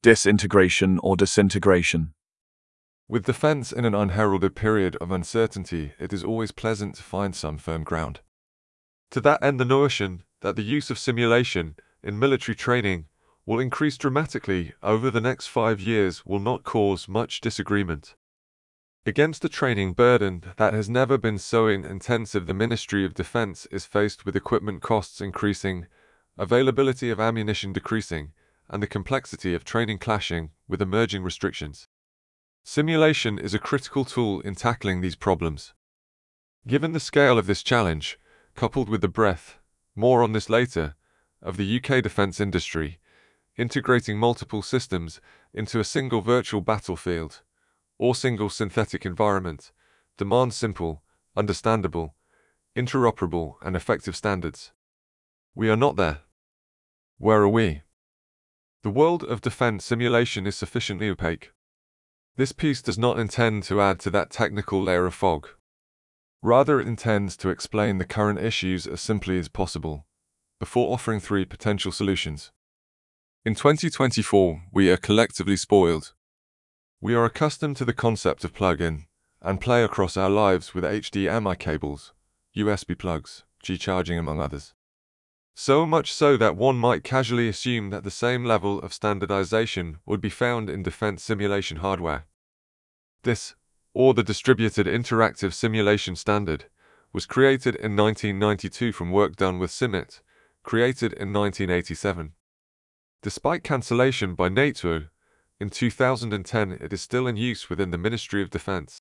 disintegration or disintegration. With defense in an unheralded period of uncertainty, it is always pleasant to find some firm ground. To that end, the notion that the use of simulation in military training will increase dramatically over the next 5 years will not cause much disagreement. Against a training burden that has never been so intensive, the Ministry of Defense is faced with equipment costs increasing, availability of ammunition decreasing, and the complexity of training clashing with emerging restrictions. Simulation is a critical tool in tackling these problems. Given the scale of this challenge, coupled with the breadth, more on this later, of the UK defence industry, integrating multiple systems into a single virtual battlefield or single synthetic environment demands simple, understandable, interoperable, and effective standards. We are not there. Where are we? The world of defense simulation is sufficiently opaque. This piece does not intend to add to that technical layer of fog. Rather, it intends to explain the current issues as simply as possible, before offering 3 potential solutions. In 2024, we are collectively spoiled. We are accustomed to the concept of plug-in and play across our lives with HDMI cables, USB plugs, G-charging among others. So much so that one might casually assume that the same level of standardization would be found in defense simulation hardware. This, or the Distributed Interactive Simulation Standard, was created in 1992 from work done with CIMIT, created in 1987. Despite cancellation by NATO, in 2010 it is still in use within the Ministry of Defense.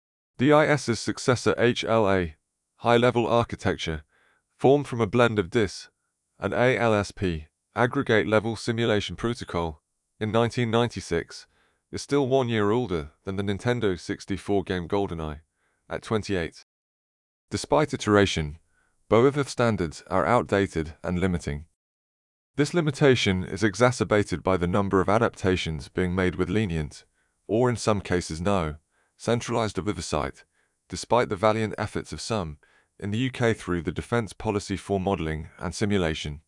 DIS's successor HLA, High-Level Architecture, formed from a blend of DIS and ALSP, Aggregate Level Simulation Protocol, in 1996, is still 1 year older than the Nintendo 64 game GoldenEye, at 28. Despite iteration, both standards are outdated and limiting. This limitation is exacerbated by the number of adaptations being made with lenient, or in some cases no, centralized oversight, despite the valiant efforts of some, in the UK through the Defence Policy for Modelling and Simulation,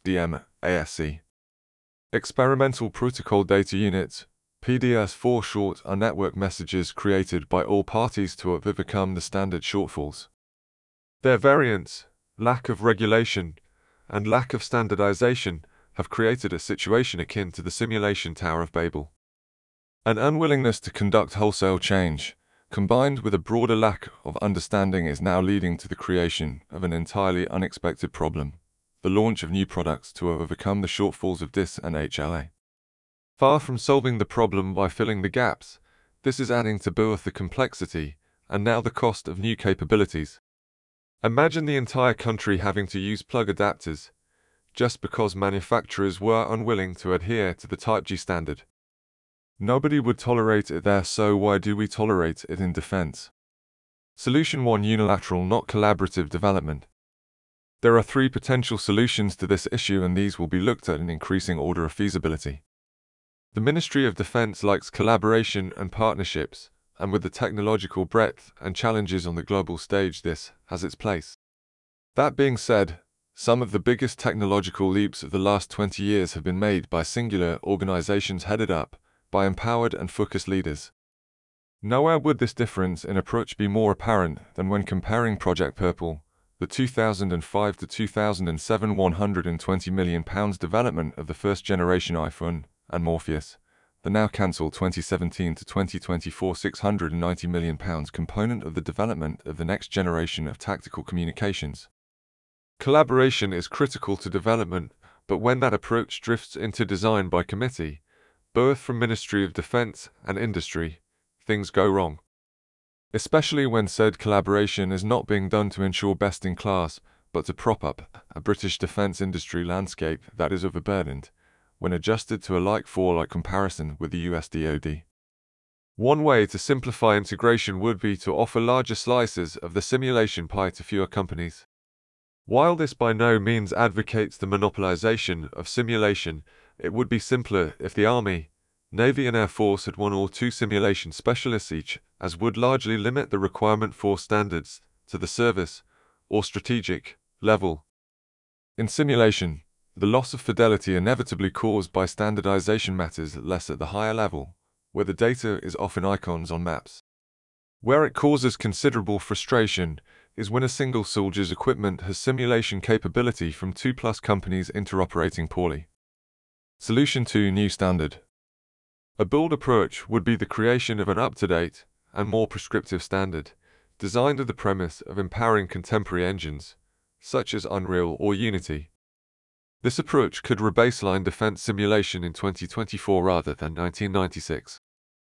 DMASC. Experimental Protocol Data Units, PDS for short, are network messages created by all parties to overcome the standard shortfalls. Their variance, lack of regulation, and lack of standardization have created a situation akin to the simulation Tower of Babel. An unwillingness to conduct wholesale change, combined with a broader lack of understanding, is now leading to the creation of an entirely unexpected problem: the launch of new products to overcome the shortfalls of DIS and HLA. Far from solving the problem by filling the gaps, this is adding to both the complexity and now the cost of new capabilities. Imagine the entire country having to use plug adapters, just because manufacturers were unwilling to adhere to the Type G standard. Nobody would tolerate it there, so why do we tolerate it in defense? Solution 1: unilateral, not collaborative development. There are 3 potential solutions to this issue, and these will be looked at in increasing order of feasibility. The Ministry of Defense likes collaboration and partnerships, and with the technological breadth and challenges on the global stage, this has its place. That being said, some of the biggest technological leaps of the last 20 years have been made by singular organizations headed up by empowered and focused leaders. Nowhere would this difference in approach be more apparent than when comparing Project Purple, the 2005 to 2007 £120 million development of the first-generation iPhone, and Morpheus, the now cancelled 2017 to 2024 £690 million component of the development of the next generation of tactical communications. Collaboration is critical to development, but when that approach drifts into design by committee, both from Ministry of Defense and industry, things go wrong. Especially when said collaboration is not being done to ensure best-in-class, but to prop up a British defence industry landscape that is overburdened, when adjusted to a like-for-like comparison with the US DoD. One way to simplify integration would be to offer larger slices of the simulation pie to fewer companies. While this by no means advocates the monopolization of simulation, it would be simpler if the Army, Navy and Air Force had 1 or 2 simulation specialists each, as would largely limit the requirement for standards to the service or strategic level. In simulation, The loss of fidelity inevitably caused by standardization matters less at the higher level, where the data is often icons on maps. Where it causes considerable frustration is when a single soldier's equipment has simulation capability from 2+ companies interoperating poorly. Solution 2: New standard. A bold approach would be the creation of an up-to-date and more prescriptive standard, designed with the premise of empowering contemporary engines, such as Unreal or Unity. This approach could rebaseline defense simulation in 2024 rather than 1996.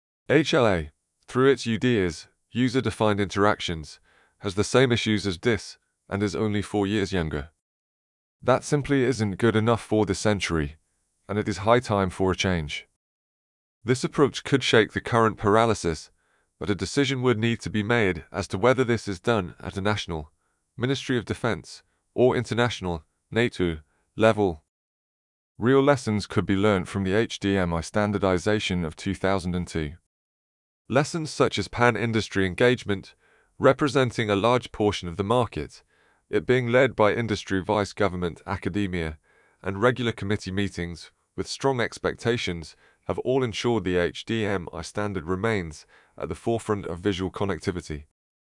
HLA, through its UDIs, user-defined interactions, has the same issues as DIS and is only 4 years younger. That simply isn't good enough for this century, and it is high time for a change. This approach could shake the current paralysis, but a decision would need to be made as to whether this is done at a national, Ministry of Defense, or international, NATO, level. Real lessons could be learnt from the HDMI standardization of 2002. Lessons such as pan-industry engagement, representing a large portion of the market, it being led by industry, vice government, academia, and regular committee meetings with strong expectations, have all ensured the HDMI standard remains at the forefront of visual connectivity.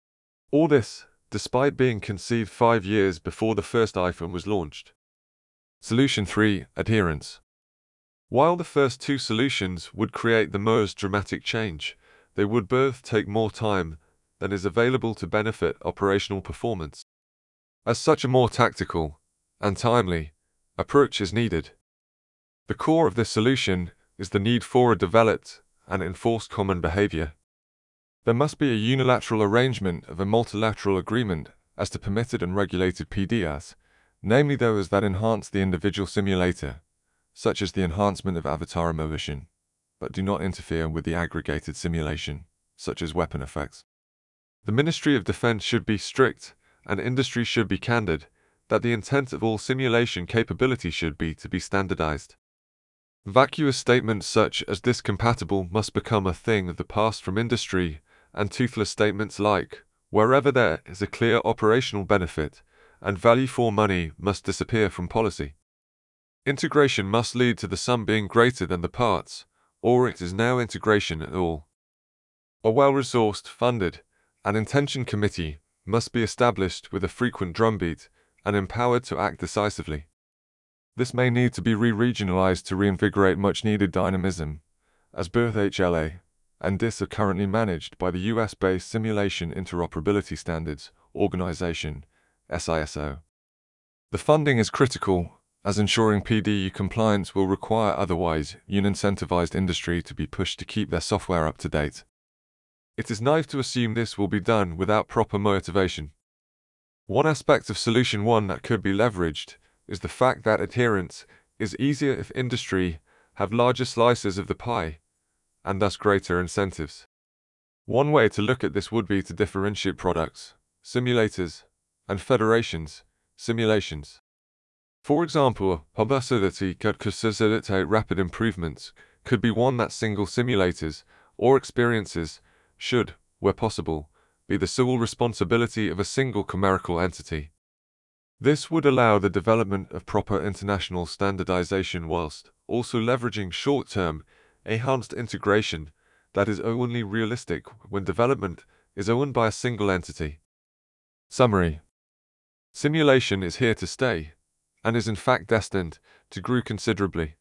All this, despite being conceived 5 years before the first iPhone was launched. Solution 3: Adherence. While the first two solutions would create the most dramatic change, they would both take more time than is available to benefit operational performance. As such, a more tactical and timely approach is needed. The core of this solution is the need for a developed and enforced common behavior. There must be a unilateral arrangement of a multilateral agreement as to permitted and regulated PDRs, namely those that enhance the individual simulator, such as the enhancement of avatar immersion, but do not interfere with the aggregated simulation, such as weapon effects. The Ministry of Defense should be strict, and industry should be candid, that the intent of all simulation capability should be to be standardized. Vacuous statements such as "discompatible" must become a thing of the past from industry, and toothless statements like "wherever there is a clear operational benefit and value for money" must disappear from policy. Integration must lead to the sum being greater than the parts, or it is no integration at all. A well-resourced, funded, and intention committee must be established with a frequent drumbeat and empowered to act decisively. This may need to be re-regionalized to reinvigorate much-needed dynamism, as both HLA and DIS are currently managed by the US-based Simulation Interoperability Standards Organization, SISO. The funding is critical, as ensuring PDU compliance will require otherwise unincentivized industry to be pushed to keep their software up to date. It is naive to assume this will be done without proper motivation. One aspect of Solution 1 that could be leveraged is the fact that adherence is easier if industry have larger slices of the pie, and thus greater incentives. One way to look at this would be to differentiate products, simulators, and federations, simulations. For example, a facility that could facilitate rapid improvements could be one that single simulators or experiences should, where possible, be the sole responsibility of a single chimerical entity. This would allow the development of proper international standardization whilst also leveraging short-term, enhanced integration that is only realistic when development is owned by a single entity. Summary: simulation is here to stay, and is in fact destined to grow considerably.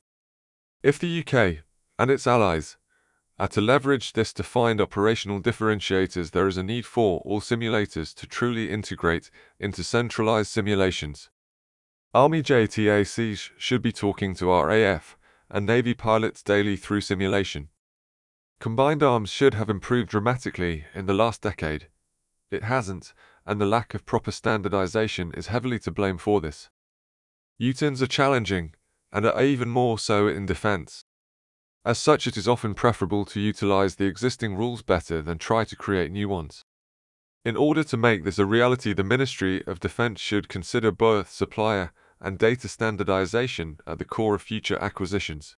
If the UK and its allies are to leverage this to find operational differentiators, there is a need for all simulators to truly integrate into centralized simulations. Army JTACs should be talking to RAF and Navy pilots daily through simulation. Combined arms should have improved dramatically in the last decade. It hasn't, and the lack of proper standardization is heavily to blame for this. U-turns are challenging, and are even more so in defense. As such, it is often preferable to utilize the existing rules better than try to create new ones. In order to make this a reality, the Ministry of Defense should consider both supplier and data standardization at the core of future acquisitions.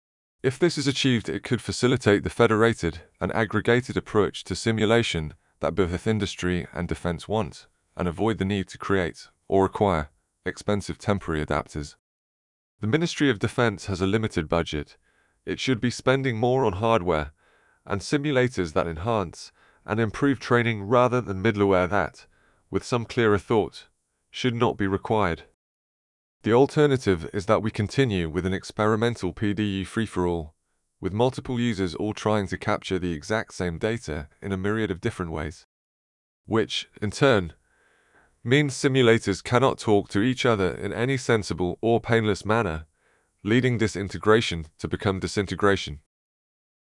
If this is achieved, it could facilitate the federated and aggregated approach to simulation that both industry and defense want, and avoid the need to create or acquire expensive temporary adapters. The Ministry of Defense has a limited budget. It should be spending more on hardware and simulators that enhance and improve training rather than middleware that, with some clearer thought, should not be required. The alternative is that we continue with an experimental PDU free-for-all, with multiple users all trying to capture the exact same data in a myriad of different ways, which, in turn, means simulators cannot talk to each other in any sensible or painless manner, leading disintegration to become disintegration.